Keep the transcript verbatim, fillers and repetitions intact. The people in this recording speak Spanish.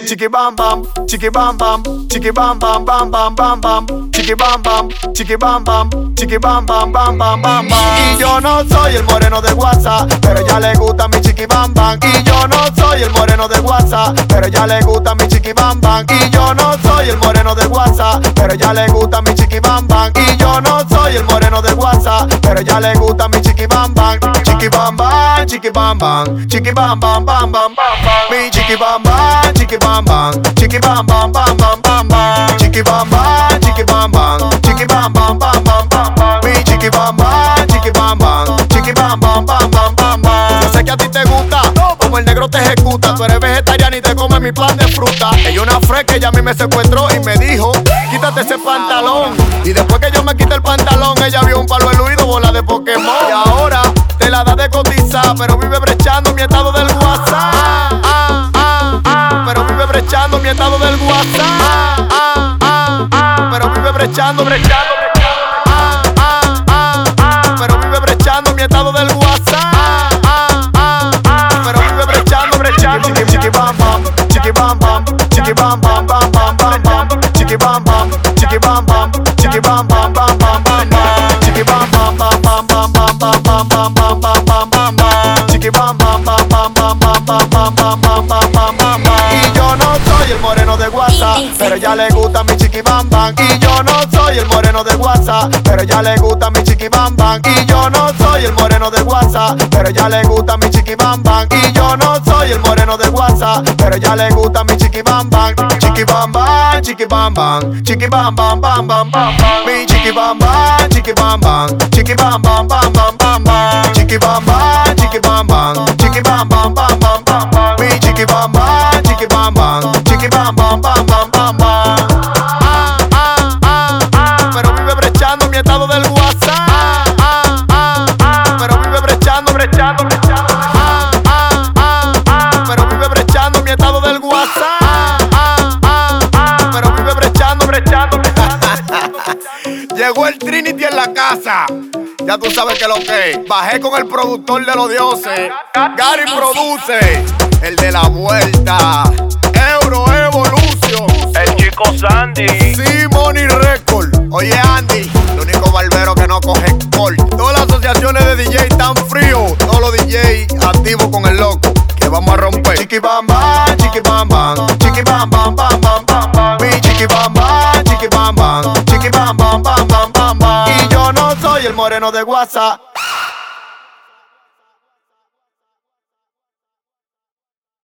chiqui bam bam, chiqui bam bam, chiqui bam bam bam bam bam bam, chiqui bam bam, chiqui bam bam, chiqui bam bam bam bam bam bam. Y yo no soy el moreno de WhatsApp, pero ya le gusta mi chiqui bam bam. Y yo no soy el moreno de WhatsApp, pero ya le gusta mi chiqui bam bam. Y yo no soy el moreno de WhatsApp, pero ya le gusta mi chiqui bam bam. Y yo no soy el moreno de WhatsApp, pero ya le gusta mi chiqui bam bam. Chiqui bam bam, chiqui bam bam, chiqui bam bam bam bam bam. Mi chiqui bam bam, chiqui bam bam, chiqui bam bam bam bam bam bam. Chiqui bam bam, chiqui bam bam, chiqui bam bam bam bam bam bam. Mi chiqui bam bam, chiqui bam bam, chiqui bam bam bam bam bam bam. Yo sé que a ti te gusta como el negro te ejecuta. Tú eres vegetariana y te comes mi plan de fruta. Ella una fresca, ella a mí me secuestró y me dijo, quítate ese pantalón. Y después que yo me quité el pantalón, ella vio un palo eluido, bola de Pokémon. Y ahora te la da de cotizar, pero vive brechando mi estado del WhatsApp. Ah, ah, ah, pero vive brechando mi estado del WhatsApp. Ah, ah, ah, pero vive brechando, brechando, brechando. Ah, ah, ah, ah, pero vive brechando mi estado del WhatsApp. Ah, ah, ah, pero vive brechando, brechando. Chiqui, chiqui bam bam, chiqui bam bam, chiqui bam bam bam bam bam bam. Chiqui bam bam, chiqui bam bam, chiqui bam bam bam bam bam bam. Chiqui bam bam bam bam bam bam bam bam bam bam bam bam bam. Chiqui bam bam bam bam bam bam bam bam bam bam bam bam bam bam. Y yo no soy el moreno de WhatsApp, pero ya le gusta mi chiqui bam bam. Y yo no soy el moreno de WhatsApp, pero ya le gusta mi chiqui bam bam. Y yo no soy el moreno de WhatsApp, pero ya le gusta mi chiqui bam bam. Y yo no soy el moreno de WhatsApp, pero ya le gusta mi chiqui bam bam. Chiqui bam bam, chiqui bam bam, chiqui bam bam bam bam bam. Mi chiqui bam bam, chiqui bam bam, chiqui bam bam bam bam bam bam. Chiqui bam bam, chiqui bam bam, chiqui bam bam bam bam bam bam. Mi chiqui bam bam, chiqui bam bam, chiqui bam bam bam bam bam bam. Ah, ah, ah, ah, pero vive brechando mi estado del WhatsApp. Ah, ah, ah, pero vive brechando, brechando, brechando. Ah, ah, ah, ah, pero vive brechando mi estado del WhatsApp. Ah, ah, ah, pero vive brechando, brechando, brechando. Llegó el Trinity en la casa. Ya tú sabes que lo que es. Bajé con el productor de los dioses. Gary produce. El de la vuelta. Euro Evolution. El chico Sandy. Simony Record. Oye Andy, el único barbero que no coge call. Todas las asociaciones de D J están fríos. Todos los D J activos con el loco. Que vamos a romper. Chiqui bam bam, chiqui bam bam, chiqui bam bam bam bam bam bam. Mi chiqui bam bam, chiqui bam bam, chiqui bam bam bam bam bam bam. Y yo no soy el moreno de WhatsApp.